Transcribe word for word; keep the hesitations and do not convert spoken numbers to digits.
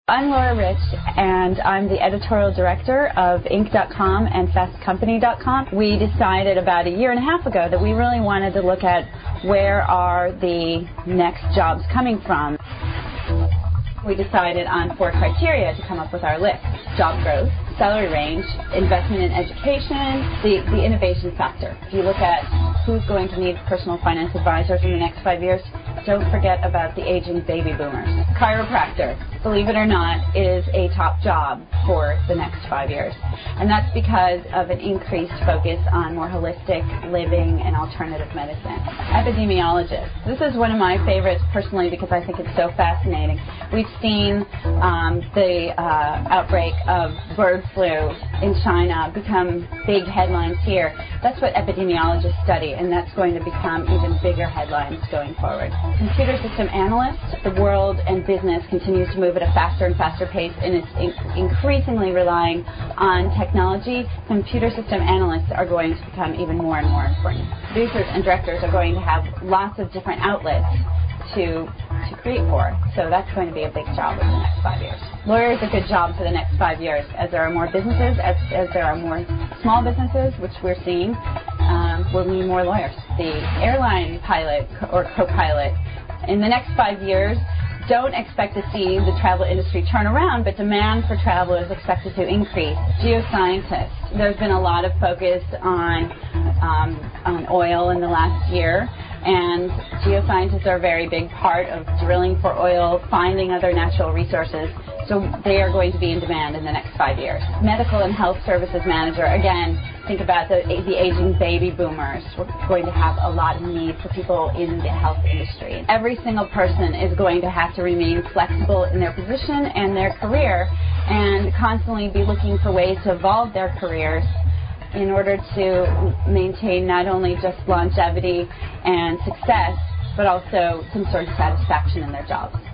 I'm Laura Rich, and I'm the editorial director of Inc dot com and Fast Company dot com. We decided about a year and a half ago that we really wanted to look at where are the next jobs coming from. We decided on four criteria to come up with our list: job growth, salary range, investment in education, the, the innovation factor. If you look at who's going to need personal finance advisors in the next five years, don't forget about the aging baby boomers. Chiropractor, believe it or not, is a top job for the next five years. And that's because of an increased focus on more holistic living and alternative medicine. Epidemiologist. This is one of my favorites personally because I think it's so fascinating. We've seen um, the uh, outbreak of bird flu in China become big headlines here. That's what epidemiologists study, and that's going to become even bigger headlines going forward. Computer system analyst. The world and business continues to move at a faster and faster pace, and it's in increasingly relying on technology. Computer system analysts are going to become even more and more important. Producers and directors are going to have lots of different outlets to to create for. So that's going to be a big job in the next five years. Lawyer is a good job for the next five years. As there are more businesses, as, as there are more small businesses, which we're seeing, um, we'll need more lawyers. The airline pilot or co-pilot, in the next five years, don't expect to see the travel industry turn around, but demand for travel is expected to increase. Geoscientists. There's been a lot of focus on, um, on oil in the last year, and geoscientists are a very big part of drilling for oil, finding other natural resources, so they are going to be in demand in the next five years. Medical and health services manager, again, think about the, the aging baby boomers. We're going to have a lot of need for people in the health industry. Every single person is going to have to remain flexible in their position and their career and constantly be looking for ways to evolve their careers in order to maintain not only just longevity and success, but also some sort of satisfaction in their jobs.